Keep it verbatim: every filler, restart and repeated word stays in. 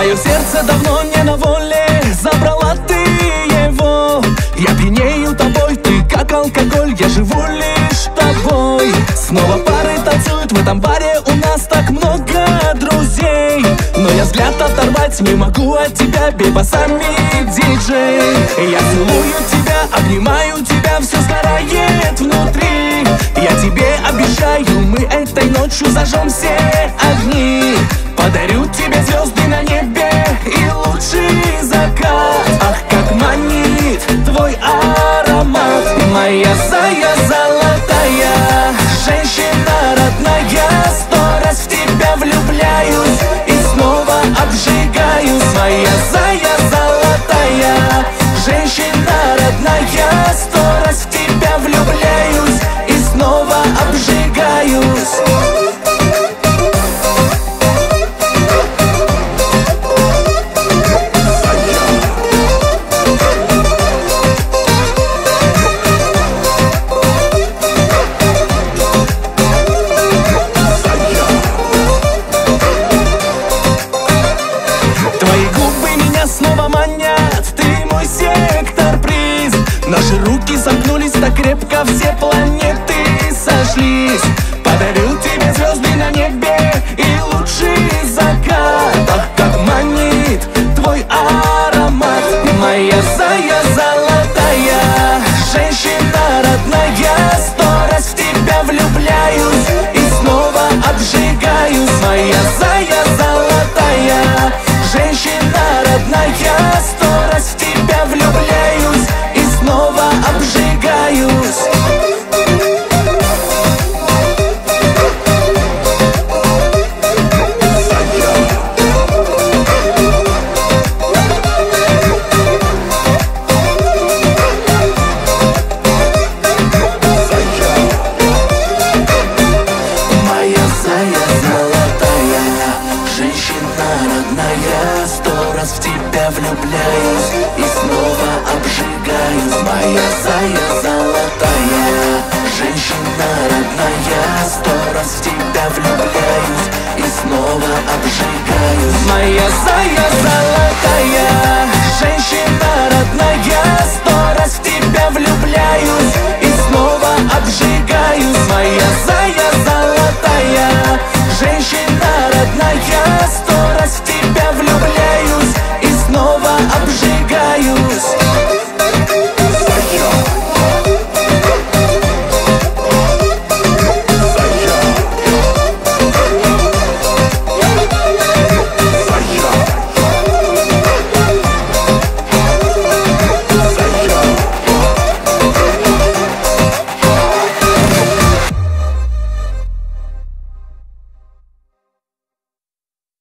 Мое сердце давно не на воле, забрала ты его. Я пьянею тобой, ты как алкоголь, я живу лишь тобой. Снова пары танцуют в этом баре, у нас так много друзей. Но я взгляд оторвать не могу от тебя, бейбасами диджей. Я целую тебя, обнимаю тебя, все сгорает внутри. Я тебе обещаю, мы этой ночью зажжем все огни. Подарю тебе звезды на небе и лучший закат. Ах, как манит твой аромат. Моя зая золотая, женщина родная, сто раз в тебя влюбляюсь и снова обжигаюсь. Моя зая золотая, женщина родная, сто раз в тебя влюбляюсь и снова обжигаюсь. Наши руки сомкнулись так крепко, все планеты сошлись. Подарю тебе звезды на небе и лучший закат. Ах, как манит твой аромат. Моя зая золотая, женщина родная, сто раз в тебя влюбляюсь и снова обжигаюсь. Моя зая золотая, женщина родная, сто раз в тебя влюбляюсь и снова обжигаюсь. Моя зая золотая, женщина родная, сто раз в тебя влюбляюсь и снова обжигаюсь. Моя зая золотая, женщина родная, сто раз в тебя влюбляюсь и снова обжигаюсь. Моя зая золотая, женщина родная, сто раз